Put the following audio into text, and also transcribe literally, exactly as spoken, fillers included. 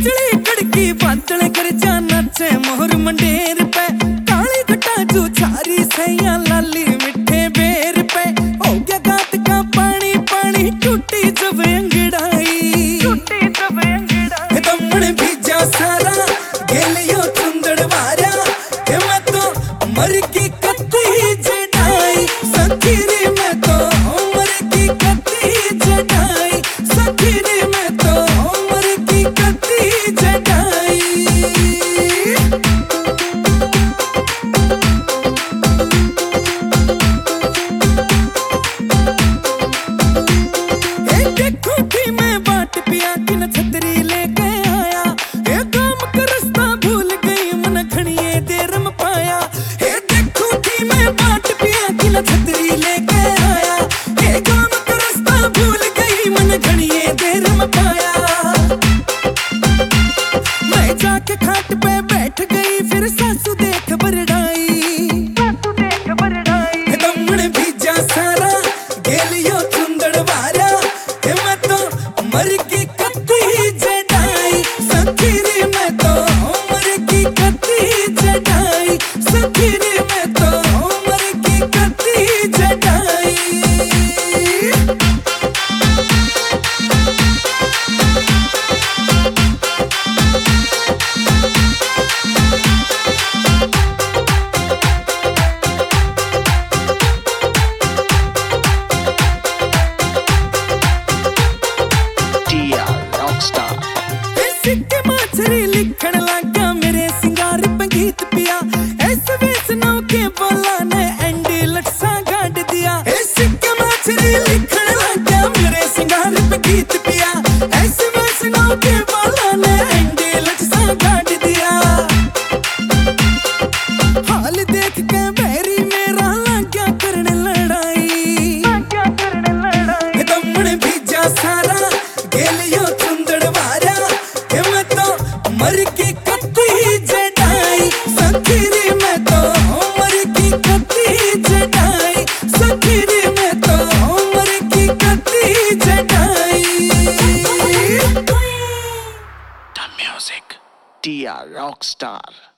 बिजली कड़की बादल कर जा नाचे मोहर मंडेर पे काली घटा जो छारी सैया लाली मिठे बेर पे हो गया गात का पानी पानी टूटी जब अंगड़ाई टूटी जब अंगड़ाई दमन भीजा सारा गेलियो चुंदड़ वारा के मैं तो मर की कत्ती जड़ाई सखी रे मैं तो मर की कत्ती जड़ाई सखी रे मैं तो मर की कत्ती जड़ाई देखो कि मैं बाट पिया कि न छतरी लेके आया ए काम का रास्ता भूल गई मन खड़िए देर में पाया ए देखो कि मैं बाट पिया कि न छतरी लेके आया ए काम का रास्ता भूल गई मन खड़िए देर में पाया मैं जाके खाट पे बैठ गई फिर सासू देख बरड़ाई सासू देख बरड़ाई दमन भीजा सारा गेलियो चुंदड़ वारा मर की कत्ती जड़ाई सखी रे मैं तो मर की कत्ती जड़ाई सखी रे मैं तो मर की कत्ती जड़ाई सिक्के माछरी लिखण लागा मेरे सिंगार पे गीत पिया ऐस वेस नौ के बोला ने एंडी लटसा गाड़ दिया ए सिक्के माछरी लिखण लागा मेरे सिंगार पे गीत पिया ऐस वेस नौ के बोला ने एंडी लटसा गाड़ दिया हाल देख के बैरी मेरा लाग्या करने लड़ाई लाग्या करने लड़ाई दमन भीजा सारा गेलियो चुंदड़ वारा मर की कत्ती जड़ाई सखी रे मैं तो मर की कत्ती जड़ाई सखी रे मैं तो मर की कत्ती जड़ाई The music, Dia Rockstar.